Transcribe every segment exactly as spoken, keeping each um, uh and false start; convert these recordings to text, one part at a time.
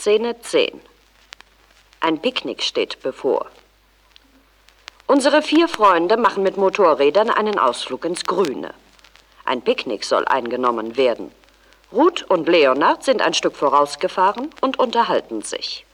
Szene zehn. Ein Picknick steht bevor. Unsere vier Freunde machen mit Motorrädern einen Ausflug ins Grüne. Ein Picknick soll eingenommen werden. Ruth und Leonard sind ein Stück vorausgefahren und unterhalten sich.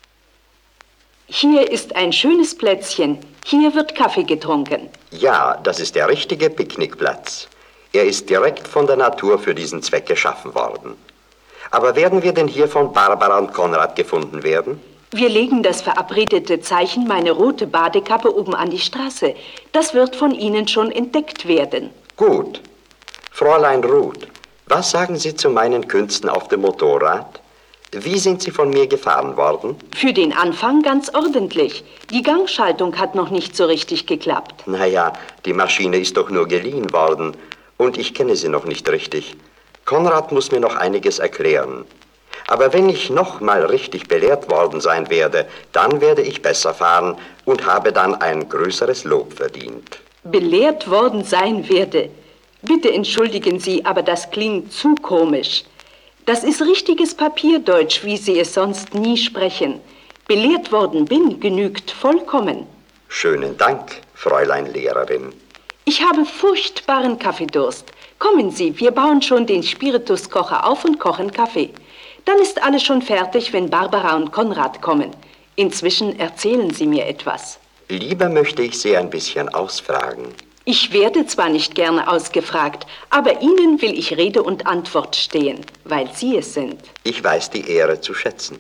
Hier ist ein schönes Plätzchen. Hier wird Kaffee getrunken. Ja, das ist der richtige Picknickplatz. Er ist direkt von der Natur für diesen Zweck geschaffen worden. Aber werden wir denn hier von Barbara und Konrad gefunden werden? Wir legen das verabredete Zeichen, meine rote Badekappe, oben an die Straße. Das wird von Ihnen schon entdeckt werden. Gut. Fräulein Ruth, was sagen Sie zu meinen Künsten auf dem Motorrad? Wie sind Sie von mir gefahren worden? Für den Anfang ganz ordentlich. Die Gangschaltung hat noch nicht so richtig geklappt. Naja, die Maschine ist doch nur geliehen worden und ich kenne sie noch nicht richtig. Konrad muss mir noch einiges erklären. Aber wenn ich noch mal richtig belehrt worden sein werde, dann werde ich besser fahren und habe dann ein größeres Lob verdient. Belehrt worden sein werde? Bitte entschuldigen Sie, aber das klingt zu komisch. Das ist richtiges Papierdeutsch, wie Sie es sonst nie sprechen. Belehrt worden bin genügt vollkommen. Schönen Dank, Fräulein Lehrerin. Ich habe furchtbaren Kaffeedurst. Kommen Sie, wir bauen schon den Spirituskocher auf und kochen Kaffee. Dann ist alles schon fertig, wenn Barbara und Konrad kommen. Inzwischen erzählen Sie mir etwas. Lieber möchte ich Sie ein bisschen ausfragen. Ich werde zwar nicht gerne ausgefragt, aber Ihnen will ich Rede und Antwort stehen, weil Sie es sind. Ich weiß die Ehre zu schätzen.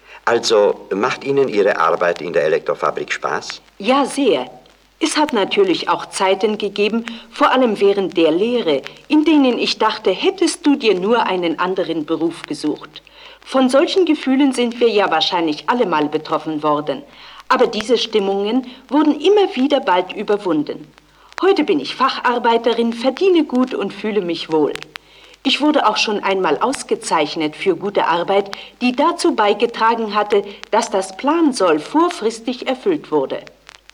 Also, macht Ihnen Ihre Arbeit in der Elektrofabrik Spaß? Ja, sehr. Es hat natürlich auch Zeiten gegeben, vor allem während der Lehre, in denen ich dachte, hättest du dir nur einen anderen Beruf gesucht. Von solchen Gefühlen sind wir ja wahrscheinlich alle mal betroffen worden. Aber diese Stimmungen wurden immer wieder bald überwunden. Heute bin ich Facharbeiterin, verdiene gut und fühle mich wohl. Ich wurde auch schon einmal ausgezeichnet für gute Arbeit, die dazu beigetragen hatte, dass das Plansoll vorfristig erfüllt wurde.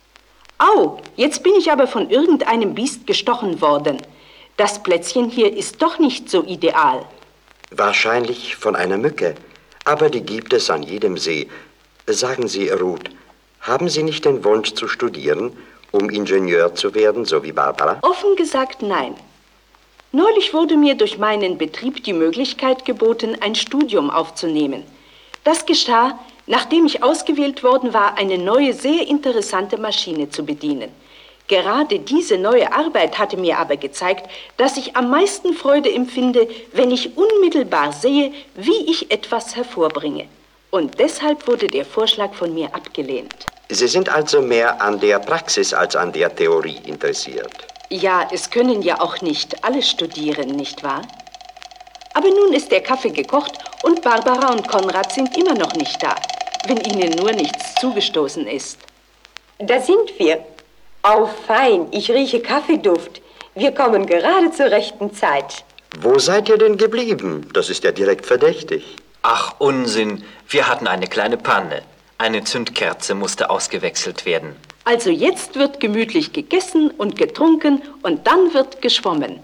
Au, jetzt bin ich aber von irgendeinem Biest gestochen worden. Das Plätzchen hier ist doch nicht so ideal. Wahrscheinlich von einer Mücke, aber die gibt es an jedem See. Sagen Sie, Ruth, haben Sie nicht den Wunsch zu studieren, um Ingenieur zu werden, so wie Barbara? Offen gesagt, nein. Neulich wurde mir durch meinen Betrieb die Möglichkeit geboten, ein Studium aufzunehmen. Das geschah, nachdem ich ausgewählt worden war, eine neue, sehr interessante Maschine zu bedienen. Gerade diese neue Arbeit hatte mir aber gezeigt, dass ich am meisten Freude empfinde, wenn ich unmittelbar sehe, wie ich etwas hervorbringe. Und deshalb wurde der Vorschlag von mir abgelehnt. Sie sind also mehr an der Praxis als an der Theorie interessiert. Ja, es können ja auch nicht alle studieren, nicht wahr? Aber nun ist der Kaffee gekocht und Barbara und Konrad sind immer noch nicht da, wenn ihnen nur nichts zugestoßen ist. Da sind wir. Au, fein, ich rieche Kaffeeduft. Wir kommen gerade zur rechten Zeit. Wo seid ihr denn geblieben? Das ist ja direkt verdächtig. Ach, Unsinn. Wir hatten eine kleine Panne. Eine Zündkerze musste ausgewechselt werden. Also jetzt wird gemütlich gegessen und getrunken und dann wird geschwommen.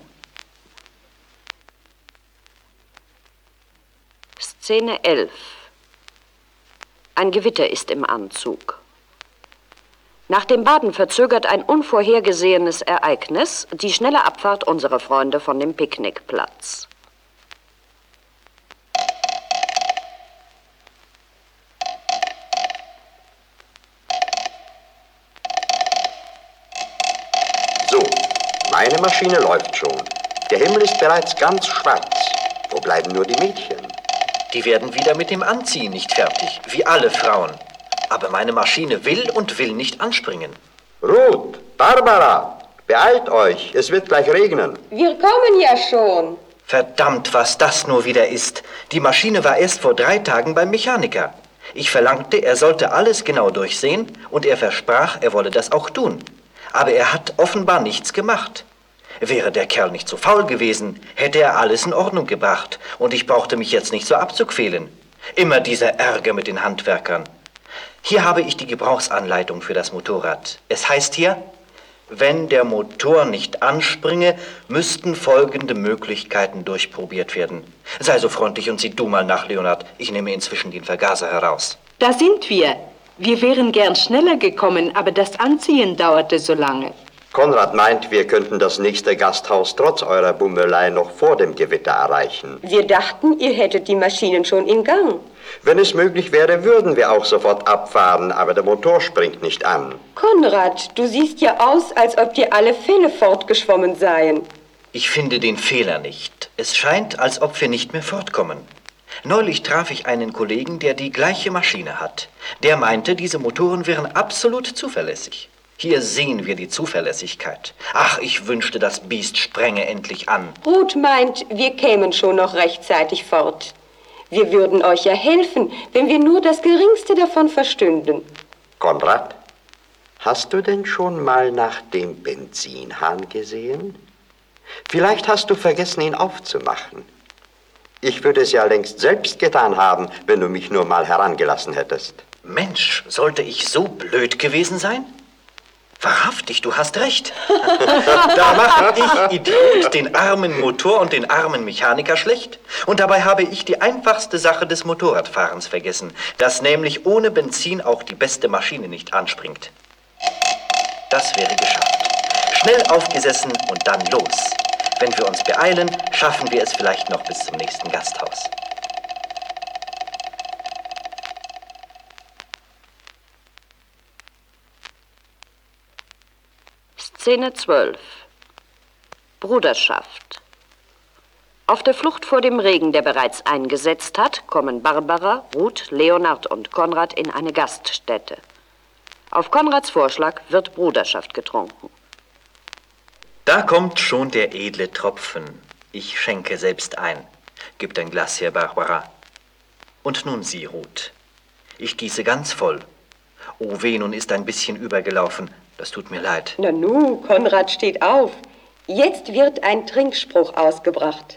Szene elf. Ein Gewitter ist im Anzug. Nach dem Baden verzögert ein unvorhergesehenes Ereignis die schnelle Abfahrt unserer Freunde von dem Picknickplatz. So, meine Maschine läuft schon. Der Himmel ist bereits ganz schwarz. Wo bleiben nur die Mädchen? Die werden wieder mit dem Anziehen nicht fertig, wie alle Frauen. Aber meine Maschine will und will nicht anspringen. Ruth, Barbara, beeilt euch, es wird gleich regnen. Wir kommen ja schon. Verdammt, was das nur wieder ist. Die Maschine war erst vor drei Tagen beim Mechaniker. Ich verlangte, er sollte alles genau durchsehen und er versprach, er wolle das auch tun. Aber er hat offenbar nichts gemacht. Wäre der Kerl nicht so faul gewesen, hätte er alles in Ordnung gebracht und ich brauchte mich jetzt nicht so abzuquälen. Immer dieser Ärger mit den Handwerkern. Hier habe ich die Gebrauchsanleitung für das Motorrad. Es heißt hier, Wenn der Motor nicht anspringe, müssten folgende Möglichkeiten durchprobiert werden. Sei so freundlich und sieh du mal nach, Leonard. Ich nehme inzwischen den Vergaser heraus. Da sind wir. Wir wären gern schneller gekommen, aber das Anziehen dauerte so lange. Konrad meint, wir könnten das nächste Gasthaus trotz eurer Bummelei noch vor dem Gewitter erreichen. Wir dachten, ihr hättet die Maschinen schon in Gang. Wenn es möglich wäre, würden wir auch sofort abfahren, aber der Motor springt nicht an. Konrad, du siehst ja aus, als ob dir alle Fälle fortgeschwommen seien. Ich finde den Fehler nicht. Es scheint, als ob wir nicht mehr fortkommen. Neulich traf ich einen Kollegen, der die gleiche Maschine hat. Der meinte, diese Motoren wären absolut zuverlässig. Hier sehen wir die Zuverlässigkeit. Ach, ich wünschte, das Biest sprenge endlich an. Ruth meint, wir kämen schon noch rechtzeitig fort. Wir würden euch ja helfen, wenn wir nur das Geringste davon verstünden. Konrad, hast du denn schon mal nach dem Benzinhahn gesehen? Vielleicht hast du vergessen, ihn aufzumachen. Ich würde es ja längst selbst getan haben, wenn du mich nur mal herangelassen hättest. Mensch, sollte ich so blöd gewesen sein? Wahrhaftig, du hast recht. Da mache ich, Idiot, den armen Motor und den armen Mechaniker schlecht. Und dabei habe ich die einfachste Sache des Motorradfahrens vergessen, dass nämlich ohne Benzin auch die beste Maschine nicht anspringt. Das wäre geschafft. Schnell aufgesessen und dann los. Wenn wir uns beeilen, schaffen wir es vielleicht noch bis zum nächsten Gasthaus. Szene zwölf. Bruderschaft. Auf der Flucht vor dem Regen, der bereits eingesetzt hat, kommen Barbara, Ruth, Leonard und Konrad in eine Gaststätte. Auf Konrads Vorschlag wird Bruderschaft getrunken. Da kommt schon der edle Tropfen. Ich schenke selbst ein. Gib ein Glas her, Barbara. Und nun Sie, Ruth. Ich gieße ganz voll. Oh weh, nun ist ein bisschen übergelaufen. Das tut mir leid. Nanu, Konrad steht auf. Jetzt wird ein Trinkspruch ausgebracht.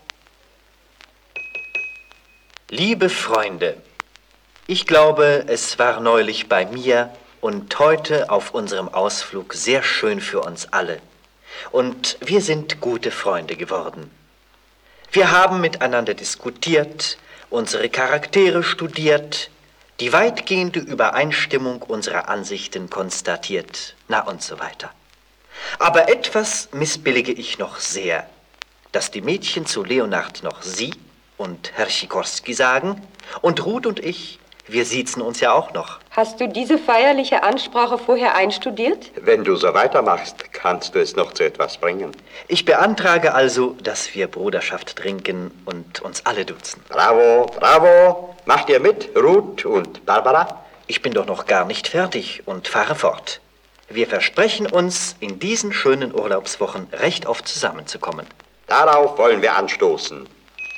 Liebe Freunde, ich glaube, es war neulich bei mir und heute auf unserem Ausflug sehr schön für uns alle. Und wir sind gute Freunde geworden. Wir haben miteinander diskutiert, unsere Charaktere studiert, die weitgehende Übereinstimmung unserer Ansichten konstatiert, na und so weiter. Aber etwas missbillige ich noch sehr, dass die Mädchen zu Leonard noch Sie und Herr Sikorski sagen und Ruth und ich, wir siezen uns ja auch noch. Hast du diese feierliche Ansprache vorher einstudiert? Wenn du so weitermachst, kannst du es noch zu etwas bringen. Ich beantrage also, dass wir Bruderschaft trinken und uns alle duzen. Bravo, bravo. Macht ihr mit, Ruth und Barbara? Ich bin doch noch gar nicht fertig und fahre fort. Wir versprechen uns, in diesen schönen Urlaubswochen recht oft zusammenzukommen. Darauf wollen wir anstoßen.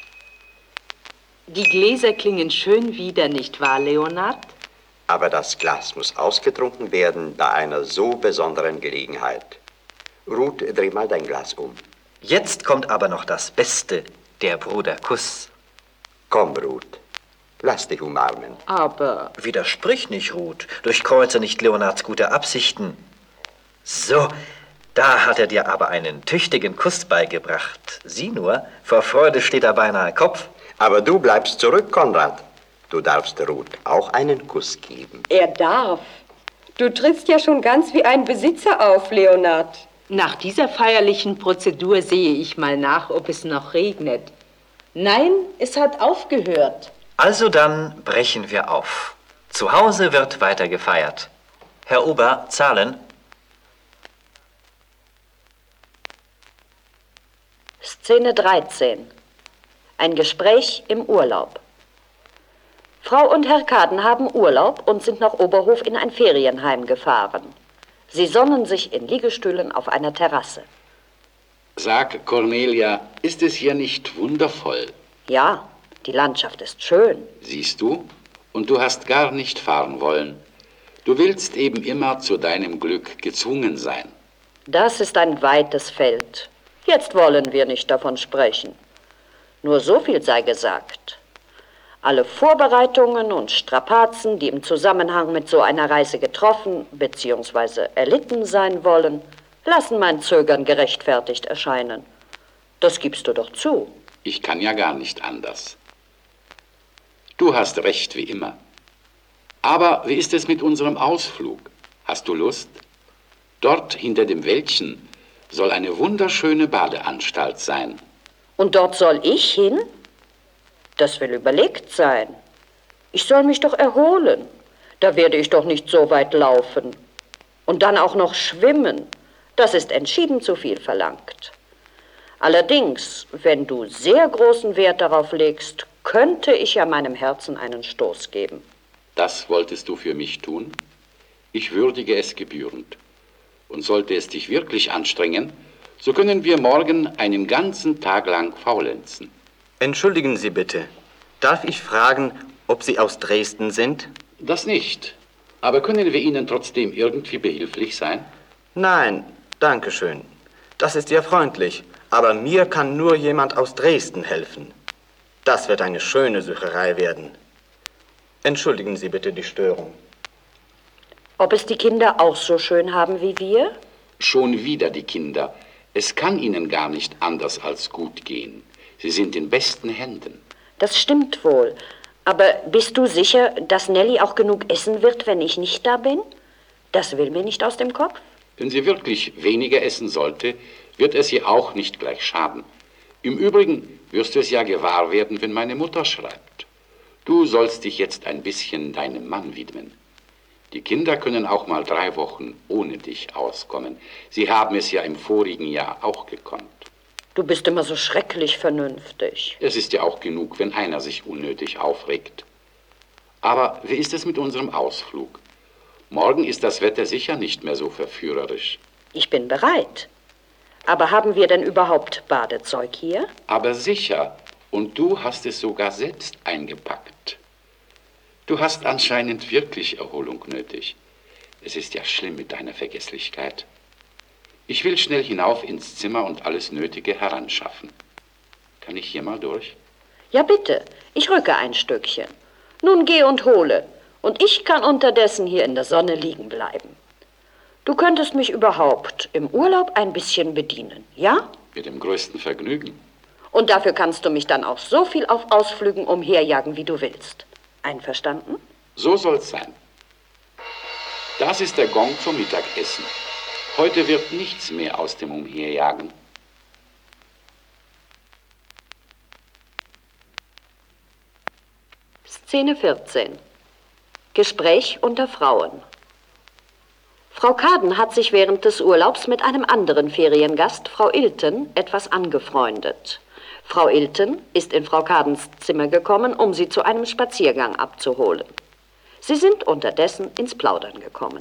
Die Gläser klingen schön wieder, nicht wahr, Leonard? Aber das Glas muss ausgetrunken werden bei einer so besonderen Gelegenheit. Ruth, dreh mal dein Glas um. Jetzt kommt aber noch das Beste, der Bruderkuss. Komm, Ruth. Lass dich umarmen. Aber... Widersprich nicht, Ruth. Durchkreuze nicht Leonards gute Absichten. So, da hat er dir aber einen tüchtigen Kuss beigebracht. Sieh nur, vor Freude steht er beinahe Kopf. Aber du bleibst zurück, Konrad. Du darfst Ruth auch einen Kuss geben. Er darf. Du trittst ja schon ganz wie ein Besitzer auf, Leonard. Nach dieser feierlichen Prozedur sehe ich mal nach, ob es noch regnet. Nein, es hat aufgehört. Also dann brechen wir auf. Zu Hause wird weiter gefeiert. Herr Ober, zahlen. Szene dreizehn. Ein Gespräch im Urlaub. Frau und Herr Kaden haben Urlaub und sind nach Oberhof in ein Ferienheim gefahren. Sie sonnen sich in Liegestühlen auf einer Terrasse. Sag, Cornelia, ist es hier nicht wundervoll? Ja, die Landschaft ist schön. Siehst du? Und du hast gar nicht fahren wollen. Du willst eben immer zu deinem Glück gezwungen sein. Das ist ein weites Feld. Jetzt wollen wir nicht davon sprechen. Nur so viel sei gesagt. Alle Vorbereitungen und Strapazen, die im Zusammenhang mit so einer Reise getroffen bzw. erlitten sein wollen, lassen mein Zögern gerechtfertigt erscheinen. Das gibst du doch zu. Ich kann ja gar nicht anders. Du hast recht, wie immer. Aber wie ist es mit unserem Ausflug? Hast du Lust? Dort hinter dem Wäldchen soll eine wunderschöne Badeanstalt sein. Und dort soll ich hin? Das will überlegt sein. Ich soll mich doch erholen. Da werde ich doch nicht so weit laufen. Und dann auch noch schwimmen. Das ist entschieden zu viel verlangt. Allerdings, wenn du sehr großen Wert darauf legst, könnte ich ja meinem Herzen einen Stoß geben. Das wolltest du für mich tun? Ich würdige es gebührend. Und sollte es dich wirklich anstrengen, so können wir morgen einen ganzen Tag lang faulenzen. Entschuldigen Sie bitte. Darf ich fragen, ob Sie aus Dresden sind? Das nicht. Aber können wir Ihnen trotzdem irgendwie behilflich sein? Nein, danke schön. Das ist ja freundlich. Aber mir kann nur jemand aus Dresden helfen. Das wird eine schöne Sucherei werden. Entschuldigen Sie bitte die Störung. Ob es die Kinder auch so schön haben wie wir? Schon wieder die Kinder. Es kann ihnen gar nicht anders als gut gehen. Sie sind in besten Händen. Das stimmt wohl. Aber bist du sicher, dass Nelly auch genug essen wird, wenn ich nicht da bin? Das will mir nicht aus dem Kopf. Wenn sie wirklich weniger essen sollte, wird es ihr auch nicht gleich schaden. Im Übrigen wirst du es ja gewahr werden, wenn meine Mutter schreibt. Du sollst dich jetzt ein bisschen deinem Mann widmen. Die Kinder können auch mal drei Wochen ohne dich auskommen. Sie haben es ja im vorigen Jahr auch gekonnt. Du bist immer so schrecklich vernünftig. Es ist ja auch genug, wenn einer sich unnötig aufregt. Aber wie ist es mit unserem Ausflug? Morgen ist das Wetter sicher nicht mehr so verführerisch. Ich bin bereit. Aber haben wir denn überhaupt Badezeug hier? Aber sicher. Und du hast es sogar selbst eingepackt. Du hast anscheinend wirklich Erholung nötig. Es ist ja schlimm mit deiner Vergesslichkeit. Ich will schnell hinauf ins Zimmer und alles Nötige heranschaffen. Kann ich hier mal durch? Ja, bitte. Ich rücke ein Stückchen. Nun geh und hole. Und ich kann unterdessen hier in der Sonne liegen bleiben. Du könntest mich überhaupt im Urlaub ein bisschen bedienen, ja? Mit dem größten Vergnügen. Und dafür kannst du mich dann auch so viel auf Ausflügen umherjagen, wie du willst. Einverstanden? So soll's sein. Das ist der Gong zum Mittagessen. Heute wird nichts mehr aus dem Umherjagen. Szene vierzehn. Gespräch unter Frauen. Frau Kaden hat sich während des Urlaubs mit einem anderen Feriengast, Frau Ilten, etwas angefreundet. Frau Ilten ist in Frau Kadens Zimmer gekommen, um sie zu einem Spaziergang abzuholen. Sie sind unterdessen ins Plaudern gekommen.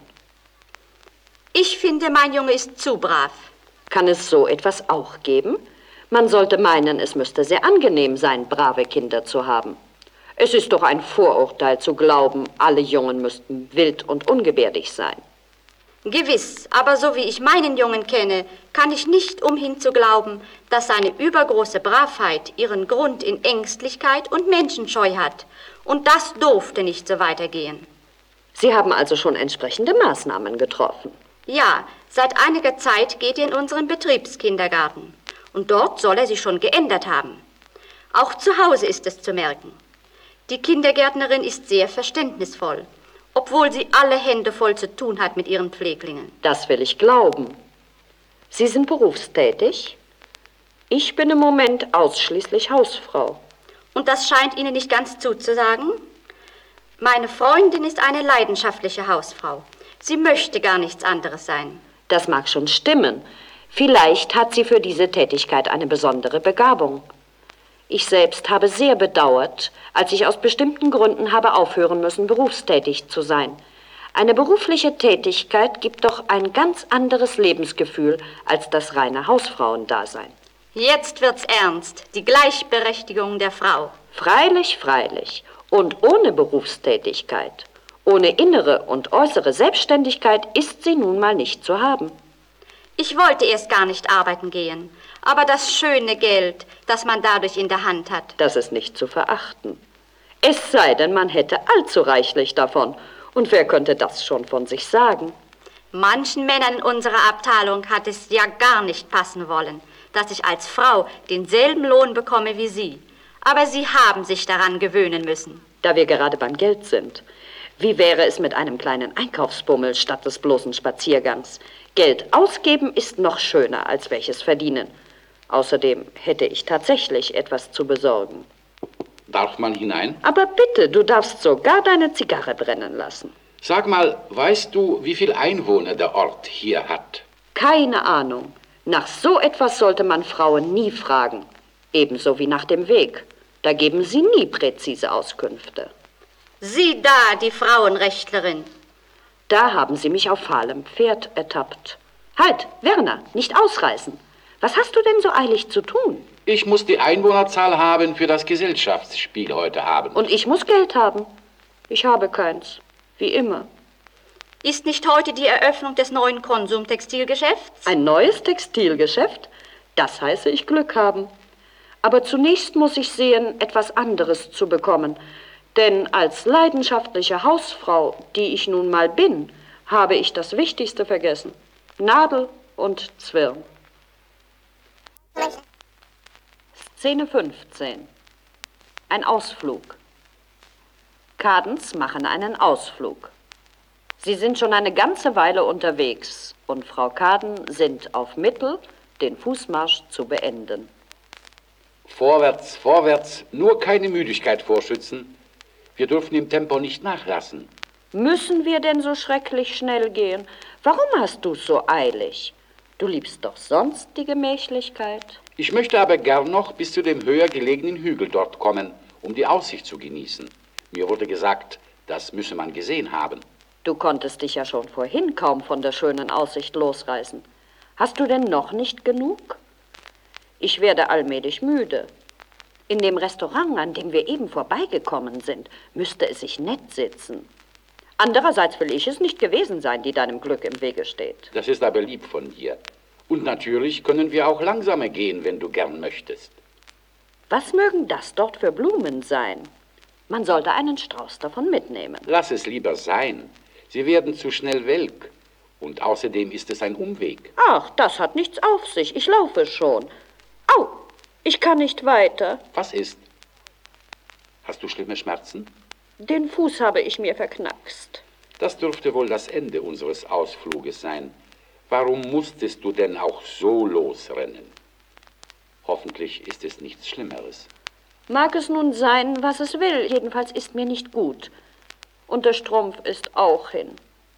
Ich finde, mein Junge ist zu brav. Kann es so etwas auch geben? Man sollte meinen, es müsste sehr angenehm sein, brave Kinder zu haben. Es ist doch ein Vorurteil zu glauben, alle Jungen müssten wild und ungebärdig sein. Gewiss, aber so wie ich meinen Jungen kenne, kann ich nicht umhin zu glauben, dass seine übergroße Bravheit ihren Grund in Ängstlichkeit und Menschenscheu hat. Und das durfte nicht so weitergehen. Sie haben also schon entsprechende Maßnahmen getroffen? Ja, seit einiger Zeit geht er in unseren Betriebskindergarten. Und dort soll er sich schon geändert haben. Auch zu Hause ist es zu merken. Die Kindergärtnerin ist sehr verständnisvoll, obwohl sie alle Hände voll zu tun hat mit ihren Pfleglingen. Das will ich glauben. Sie sind berufstätig? Ich bin im Moment ausschließlich Hausfrau. Und das scheint Ihnen nicht ganz zuzusagen? Meine Freundin ist eine leidenschaftliche Hausfrau. Sie möchte gar nichts anderes sein. Das mag schon stimmen. Vielleicht hat sie für diese Tätigkeit eine besondere Begabung. Ich selbst habe sehr bedauert, als ich aus bestimmten Gründen habe aufhören müssen, berufstätig zu sein. Eine berufliche Tätigkeit gibt doch ein ganz anderes Lebensgefühl als das reine Hausfrauendasein. Jetzt wird's ernst. Die Gleichberechtigung der Frau. Freilich, freilich. Und ohne Berufstätigkeit, ohne innere und äußere Selbstständigkeit ist sie nun mal nicht zu haben. Ich wollte erst gar nicht arbeiten gehen. Aber das schöne Geld, das man dadurch in der Hand hat. Das ist nicht zu verachten. Es sei denn, man hätte allzu reichlich davon. Und wer könnte das schon von sich sagen? Manchen Männern in unserer Abteilung hat es ja gar nicht passen wollen, dass ich als Frau denselben Lohn bekomme wie Sie. Aber Sie haben sich daran gewöhnen müssen. Da wir gerade beim Geld sind, wie wäre es mit einem kleinen Einkaufsbummel statt des bloßen Spaziergangs? Geld ausgeben ist noch schöner, als welches verdienen. Außerdem hätte ich tatsächlich etwas zu besorgen. Darf man hinein? Aber bitte, du darfst sogar deine Zigarre brennen lassen. Sag mal, weißt du, wie viel Einwohner der Ort hier hat? Keine Ahnung. Nach so etwas sollte man Frauen nie fragen. Ebenso wie nach dem Weg. Da geben sie nie präzise Auskünfte. Sie da, die Frauenrechtlerin. Da haben sie mich auf fahlem Pferd ertappt. Halt, Werner, nicht ausreißen. Was hast du denn so eilig zu tun? Ich muss die Einwohnerzahl haben für das Gesellschaftsspiel heute Abend. Und ich muss Geld haben. Ich habe keins. Wie immer. Ist nicht heute die Eröffnung des neuen Konsumtextilgeschäfts? Ein neues Textilgeschäft? Das heiße ich Glück haben. Aber zunächst muss ich sehen, etwas anderes zu bekommen. Denn als leidenschaftliche Hausfrau, die ich nun mal bin, habe ich das Wichtigste vergessen. Nadel und Zwirn. Szene fünfzehn. Ein Ausflug. Kadens machen einen Ausflug. Sie sind schon eine ganze Weile unterwegs und Frau Kaden sind auf Mittel, den Fußmarsch zu beenden. Vorwärts, vorwärts, nur keine Müdigkeit vorschützen. Wir dürfen im Tempo nicht nachlassen. Müssen wir denn so schrecklich schnell gehen? Warum hast du's so eilig? Du liebst doch sonst die Gemächlichkeit. Ich möchte aber gern noch bis zu dem höher gelegenen Hügel dort kommen, um die Aussicht zu genießen. Mir wurde gesagt, das müsse man gesehen haben. Du konntest dich ja schon vorhin kaum von der schönen Aussicht losreißen. Hast du denn noch nicht genug? Ich werde allmählich müde. In dem Restaurant, an dem wir eben vorbeigekommen sind, müsste es sich nett sitzen. Andererseits will ich es nicht gewesen sein, die deinem Glück im Wege steht. Das ist aber lieb von dir. Und natürlich können wir auch langsamer gehen, wenn du gern möchtest. Was mögen das dort für Blumen sein? Man sollte einen Strauß davon mitnehmen. Lass es lieber sein. Sie werden zu schnell welk. Und außerdem ist es ein Umweg. Ach, das hat nichts auf sich. Ich laufe schon. Au, ich kann nicht weiter. Was ist? Hast du schlimme Schmerzen? Den Fuß habe ich mir verknackst. Das dürfte wohl das Ende unseres Ausfluges sein. Warum musstest du denn auch so losrennen? Hoffentlich ist es nichts Schlimmeres. Mag es nun sein, was es will. Jedenfalls ist mir nicht gut. Und der Strumpf ist auch hin.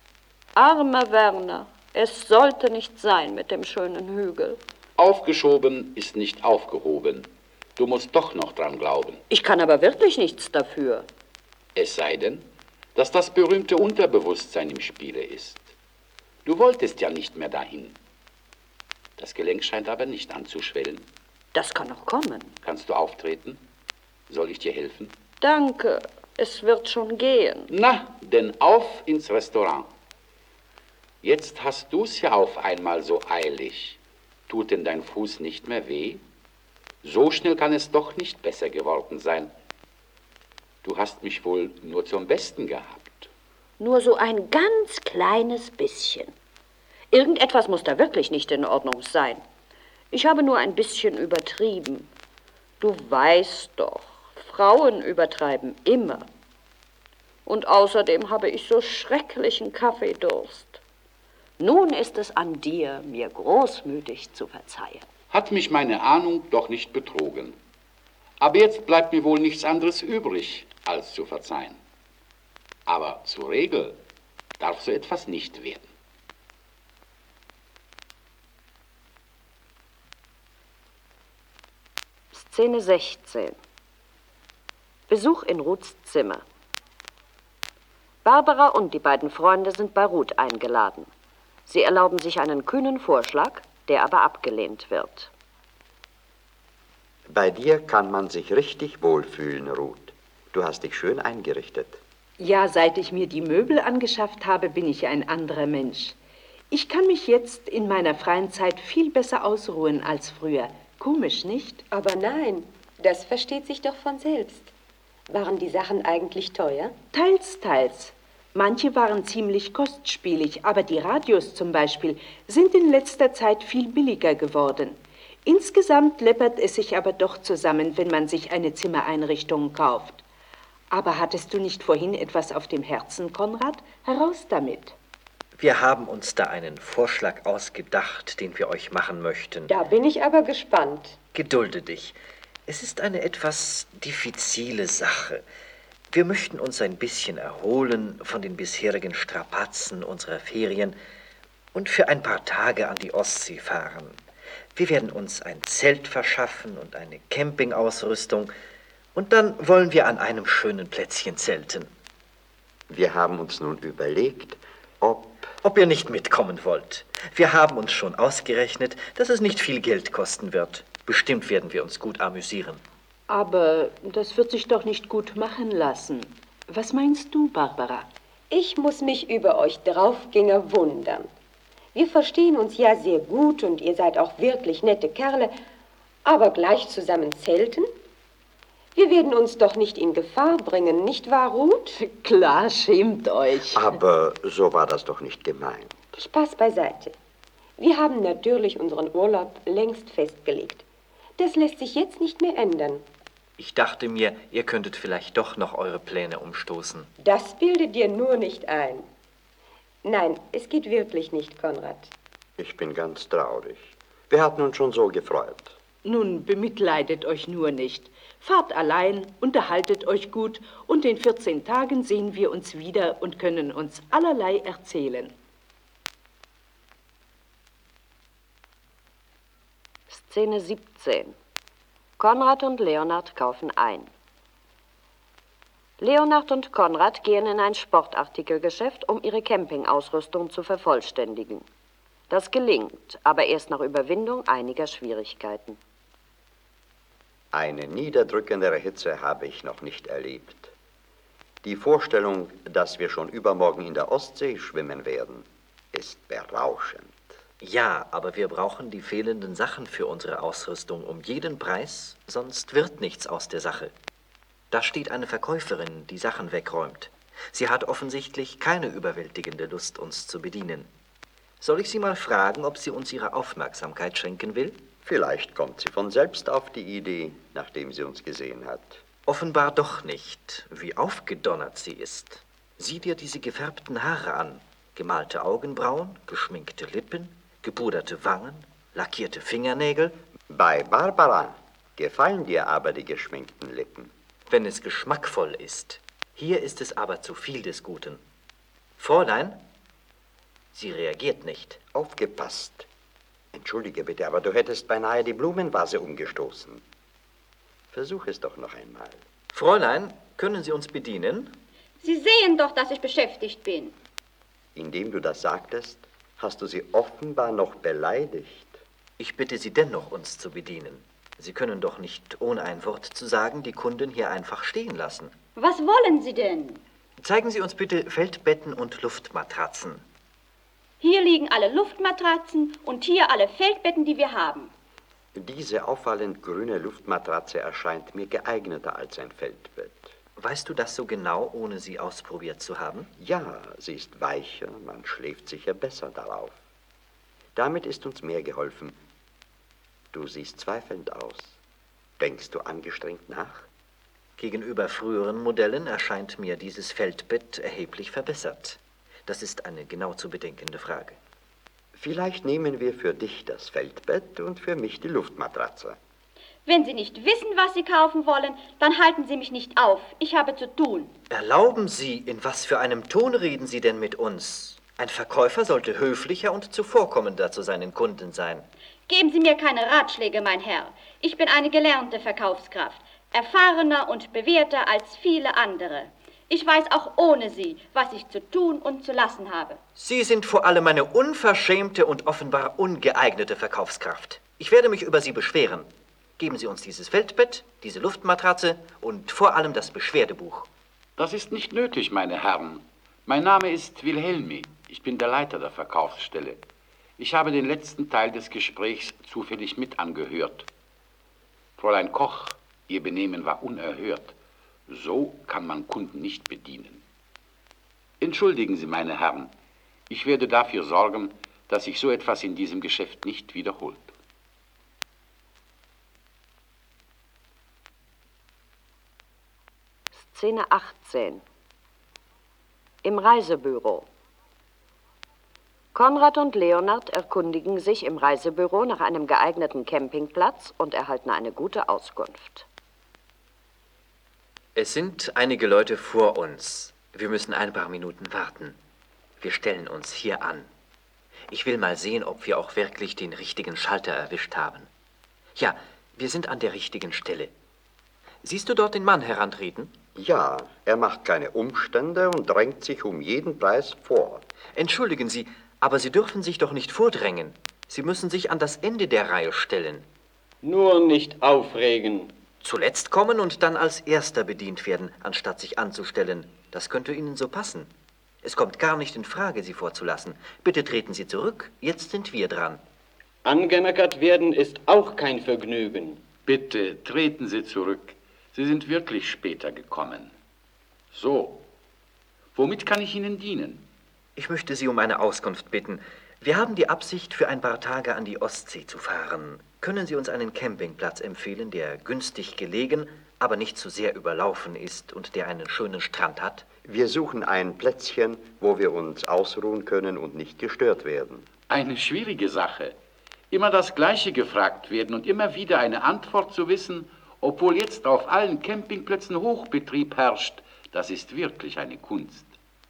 Armer Werner, es sollte nicht sein mit dem schönen Hügel. Aufgeschoben ist nicht aufgehoben. Du musst doch noch dran glauben. Ich kann aber wirklich nichts dafür. Es sei denn, dass das berühmte Unterbewusstsein im Spiele ist. Du wolltest ja nicht mehr dahin. Das Gelenk scheint aber nicht anzuschwellen. Das kann noch kommen. Kannst du auftreten? Soll ich dir helfen? Danke, es wird schon gehen. Na, denn auf ins Restaurant. Jetzt hast du's ja auf einmal so eilig. Tut denn dein Fuß nicht mehr weh? So schnell kann es doch nicht besser geworden sein. Du hast mich wohl nur zum Besten gehabt. Nur so ein ganz kleines bisschen. Irgendetwas muss da wirklich nicht in Ordnung sein. Ich habe nur ein bisschen übertrieben. Du weißt doch, Frauen übertreiben immer. Und außerdem habe ich so schrecklichen Kaffeedurst. Nun ist es an dir, mir großmütig zu verzeihen. Hat mich meine Ahnung doch nicht betrogen. Aber jetzt bleibt mir wohl nichts anderes übrig, als zu verzeihen. Aber zur Regel darf so etwas nicht werden. Szene sechzehn. Besuch in Ruths Zimmer. Barbara und die beiden Freunde sind bei Ruth eingeladen. Sie erlauben sich einen kühnen Vorschlag, der aber abgelehnt wird. Bei dir kann man sich richtig wohlfühlen, Ruth. Du hast dich schön eingerichtet. Ja, seit ich mir die Möbel angeschafft habe, bin ich ein anderer Mensch. Ich kann mich jetzt in meiner freien Zeit viel besser ausruhen als früher. Komisch, nicht? Aber nein, das versteht sich doch von selbst. Waren die Sachen eigentlich teuer? Teils, teils. Manche waren ziemlich kostspielig, aber die Radios zum Beispiel sind in letzter Zeit viel billiger geworden. Insgesamt läppert es sich aber doch zusammen, wenn man sich eine Zimmereinrichtung kauft. Aber hattest du nicht vorhin etwas auf dem Herzen, Konrad? Heraus damit. Wir haben uns da einen Vorschlag ausgedacht, den wir euch machen möchten. Da bin ich aber gespannt. Gedulde dich. Es ist eine etwas diffizile Sache. Wir möchten uns ein bisschen erholen von den bisherigen Strapazen unserer Ferien und für ein paar Tage an die Ostsee fahren. Wir werden uns ein Zelt verschaffen und eine Campingausrüstung und dann wollen wir an einem schönen Plätzchen zelten. Wir haben uns nun überlegt, ob... Ob ihr nicht mitkommen wollt. Wir haben uns schon ausgerechnet, dass es nicht viel Geld kosten wird. Bestimmt werden wir uns gut amüsieren. Aber das wird sich doch nicht gut machen lassen. Was meinst du, Barbara? Ich muss mich über euch Draufgänger wundern. Wir verstehen uns ja sehr gut und ihr seid auch wirklich nette Kerle, aber gleich zusammen zelten? Wir werden uns doch nicht in Gefahr bringen, nicht wahr, Ruth? Klar, schämt euch. Aber so war das doch nicht gemeint. Spaß beiseite. Wir haben natürlich unseren Urlaub längst festgelegt. Das lässt sich jetzt nicht mehr ändern. Ich dachte mir, ihr könntet vielleicht doch noch eure Pläne umstoßen. Das bildet dir nur nicht ein. Nein, es geht wirklich nicht, Konrad. Ich bin ganz traurig. Wir hatten uns schon so gefreut. Nun, bemitleidet euch nur nicht. Fahrt allein, unterhaltet euch gut und in vierzehn Tagen sehen wir uns wieder und können uns allerlei erzählen. Szene siebzehn. Konrad und Leonard kaufen ein. Leonard und Konrad gehen in ein Sportartikelgeschäft, um ihre Campingausrüstung zu vervollständigen. Das gelingt, aber erst nach Überwindung einiger Schwierigkeiten. Eine niederdrückendere Hitze habe ich noch nicht erlebt. Die Vorstellung, dass wir schon übermorgen in der Ostsee schwimmen werden, ist berauschend. Ja, aber wir brauchen die fehlenden Sachen für unsere Ausrüstung um jeden Preis, sonst wird nichts aus der Sache. Da steht eine Verkäuferin, die Sachen wegräumt. Sie hat offensichtlich keine überwältigende Lust, uns zu bedienen. Soll ich sie mal fragen, ob sie uns ihre Aufmerksamkeit schenken will? Vielleicht kommt sie von selbst auf die Idee, nachdem sie uns gesehen hat. Offenbar doch nicht, wie aufgedonnert sie ist. Sieh dir diese gefärbten Haare an. Gemalte Augenbrauen, geschminkte Lippen, gepuderte Wangen, lackierte Fingernägel. Bei Barbara gefallen dir aber die geschminkten Lippen. Wenn es geschmackvoll ist. Hier ist es aber zu viel des Guten. Fräulein? Sie reagiert nicht. Aufgepasst. Entschuldige bitte, aber du hättest beinahe die Blumenvase umgestoßen. Versuch es doch noch einmal. Fräulein, können Sie uns bedienen? Sie sehen doch, dass ich beschäftigt bin. Indem du das sagtest, hast du sie offenbar noch beleidigt. Ich bitte Sie dennoch, uns zu bedienen. Sie können doch nicht, ohne ein Wort zu sagen, die Kunden hier einfach stehen lassen. Was wollen Sie denn? Zeigen Sie uns bitte Feldbetten und Luftmatratzen. Hier liegen alle Luftmatratzen und hier alle Feldbetten, die wir haben. Diese auffallend grüne Luftmatratze erscheint mir geeigneter als ein Feldbett. Weißt du das so genau, ohne sie ausprobiert zu haben? Ja, sie ist weicher, man schläft sicher besser darauf. Damit ist uns mehr geholfen. Du siehst zweifelnd aus. Denkst du angestrengt nach? Gegenüber früheren Modellen erscheint mir dieses Feldbett erheblich verbessert. Das ist eine genau zu bedenkende Frage. Vielleicht nehmen wir für dich das Feldbett und für mich die Luftmatratze. Wenn Sie nicht wissen, was Sie kaufen wollen, dann halten Sie mich nicht auf. Ich habe zu tun. Erlauben Sie, in was für einem Ton reden Sie denn mit uns? Ein Verkäufer sollte höflicher und zuvorkommender zu seinen Kunden sein. Geben Sie mir keine Ratschläge, mein Herr. Ich bin eine gelernte Verkaufskraft, erfahrener und bewährter als viele andere. Ich weiß auch ohne Sie, was ich zu tun und zu lassen habe. Sie sind vor allem eine unverschämte und offenbar ungeeignete Verkaufskraft. Ich werde mich über Sie beschweren. Geben Sie uns dieses Feldbett, diese Luftmatratze und vor allem das Beschwerdebuch. Das ist nicht nötig, meine Herren. Mein Name ist Wilhelmi. Ich bin der Leiter der Verkaufsstelle. Ich habe den letzten Teil des Gesprächs zufällig mit angehört. Fräulein Koch, Ihr Benehmen war unerhört. So kann man Kunden nicht bedienen. Entschuldigen Sie, meine Herren, ich werde dafür sorgen, dass sich so etwas in diesem Geschäft nicht wiederholt. Szene achtzehn. Im Reisebüro. Konrad und Leonard erkundigen sich im Reisebüro nach einem geeigneten Campingplatz und erhalten eine gute Auskunft. Es sind einige Leute vor uns. Wir müssen ein paar Minuten warten. Wir stellen uns hier an. Ich will mal sehen, ob wir auch wirklich den richtigen Schalter erwischt haben. Ja, wir sind an der richtigen Stelle. Siehst du dort den Mann herantreten? Ja, er macht keine Umstände und drängt sich um jeden Preis vor. Entschuldigen Sie, aber Sie dürfen sich doch nicht vordrängen. Sie müssen sich an das Ende der Reihe stellen. Nur nicht aufregen. Zuletzt kommen und dann als Erster bedient werden, anstatt sich anzustellen. Das könnte Ihnen so passen. Es kommt gar nicht in Frage, Sie vorzulassen. Bitte treten Sie zurück. Jetzt sind wir dran. Angemeckert werden ist auch kein Vergnügen. Bitte treten Sie zurück. Sie sind wirklich später gekommen. So, womit kann ich Ihnen dienen? Ich möchte Sie um eine Auskunft bitten. Wir haben die Absicht, für ein paar Tage an die Ostsee zu fahren. Können Sie uns einen Campingplatz empfehlen, der günstig gelegen, aber nicht zu sehr überlaufen ist und der einen schönen Strand hat? Wir suchen ein Plätzchen, wo wir uns ausruhen können und nicht gestört werden. Eine schwierige Sache. Immer das Gleiche gefragt werden und immer wieder eine Antwort zu wissen, obwohl jetzt auf allen Campingplätzen Hochbetrieb herrscht, das ist wirklich eine Kunst.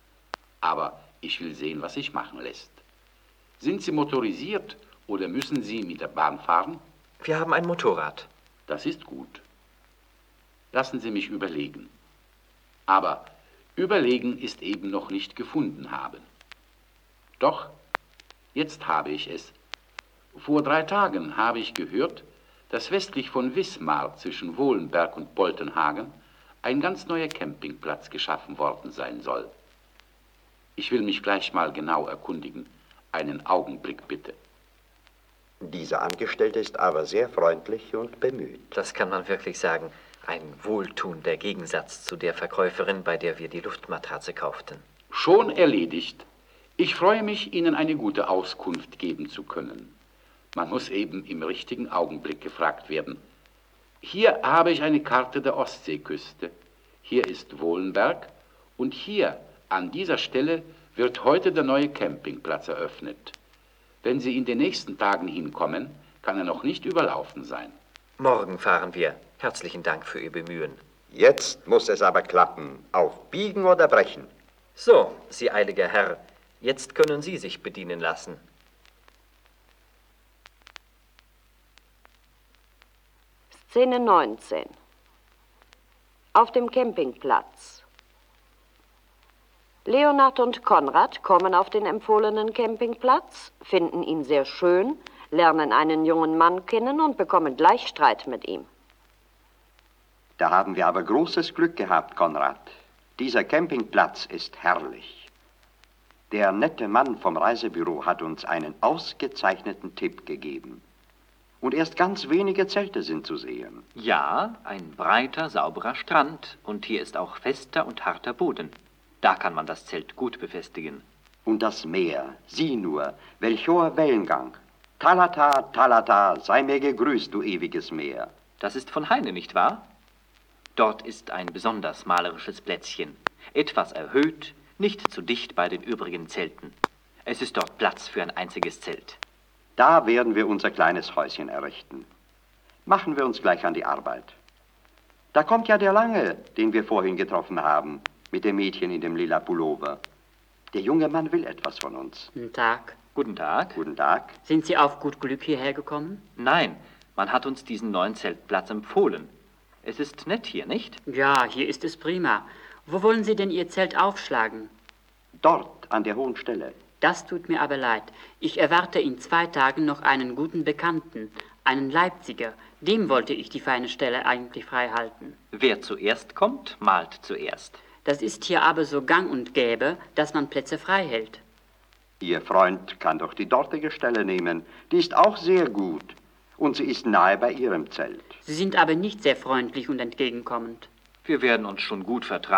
Aber ich will sehen, was sich machen lässt. Sind Sie motorisiert oder müssen Sie mit der Bahn fahren? Wir haben ein Motorrad. Das ist gut. Lassen Sie mich überlegen. Aber überlegen ist eben noch nicht gefunden haben. Doch, jetzt habe ich es. Vor drei Tagen habe ich gehört, dass westlich von Wismar zwischen Wohlenberg und Boltenhagen ein ganz neuer Campingplatz geschaffen worden sein soll. Ich will mich gleich mal genau erkundigen. Einen Augenblick bitte. Dieser Angestellte ist aber sehr freundlich und bemüht. Das kann man wirklich sagen. Ein wohltuender Gegensatz zu der Verkäuferin, bei der wir die Luftmatratze kauften. Schon erledigt. Ich freue mich, Ihnen eine gute Auskunft geben zu können. Man muss eben im richtigen Augenblick gefragt werden. Hier habe ich eine Karte der Ostseeküste. Hier ist Wohlenberg und hier, an dieser Stelle, wird heute der neue Campingplatz eröffnet. Wenn Sie in den nächsten Tagen hinkommen, kann er noch nicht überlaufen sein. Morgen fahren wir. Herzlichen Dank für Ihr Bemühen. Jetzt muss es aber klappen. Auf Biegen oder Brechen. So, Sie eiliger Herr, jetzt können Sie sich bedienen lassen. Szene neunzehn. Auf dem Campingplatz. Leonard und Konrad kommen auf den empfohlenen Campingplatz, finden ihn sehr schön, lernen einen jungen Mann kennen und bekommen gleich Streit mit ihm. Da haben wir aber großes Glück gehabt, Konrad. Dieser Campingplatz ist herrlich. Der nette Mann vom Reisebüro hat uns einen ausgezeichneten Tipp gegeben. Und erst ganz wenige Zelte sind zu sehen. Ja, ein breiter, sauberer Strand. Und hier ist auch fester und harter Boden. Da kann man das Zelt gut befestigen. Und das Meer, sieh nur, welch hoher Wellengang. Talata, Talata, sei mir gegrüßt, du ewiges Meer. Das ist von Heine, nicht wahr? Dort ist ein besonders malerisches Plätzchen. Etwas erhöht, nicht zu dicht bei den übrigen Zelten. Es ist dort Platz für ein einziges Zelt. Da werden wir unser kleines Häuschen errichten. Machen wir uns gleich an die Arbeit. Da kommt ja der Lange, den wir vorhin getroffen haben, mit dem Mädchen in dem lila Pullover. Der junge Mann will etwas von uns. Guten Tag. Guten Tag. Guten Tag. Sind Sie auf gut Glück hierher gekommen? Nein, man hat uns diesen neuen Zeltplatz empfohlen. Es ist nett hier, nicht? Ja, hier ist es prima. Wo wollen Sie denn Ihr Zelt aufschlagen? Dort, an der hohen Stelle. Das tut mir aber leid. Ich erwarte in zwei Tagen noch einen guten Bekannten, einen Leipziger. Dem wollte ich die feine Stelle eigentlich frei halten. Wer zuerst kommt, malt zuerst. Das ist hier aber so gang und gäbe, dass man Plätze frei hält. Ihr Freund kann doch die dortige Stelle nehmen. Die ist auch sehr gut. Und sie ist nahe bei Ihrem Zelt. Sie sind aber nicht sehr freundlich und entgegenkommend. Wir werden uns schon gut vertragen.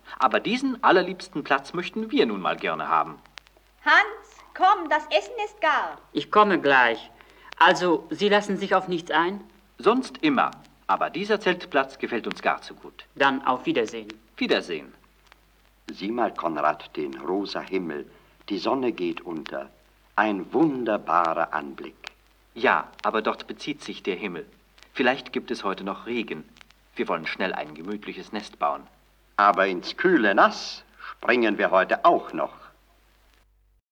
Aber diesen allerliebsten Platz möchten wir nun mal gerne haben. Hans, komm, das Essen ist gar. Ich komme gleich. Also, Sie lassen sich auf nichts ein? Sonst immer. Aber dieser Zeltplatz gefällt uns gar zu gut. Dann auf Wiedersehen. Wiedersehen. Sieh mal, Konrad, den rosa Himmel. Die Sonne geht unter. Ein wunderbarer Anblick. Ja, aber dort bezieht sich der Himmel. Vielleicht gibt es heute noch Regen. Wir wollen schnell ein gemütliches Nest bauen. Aber ins kühle Nass springen wir heute auch noch.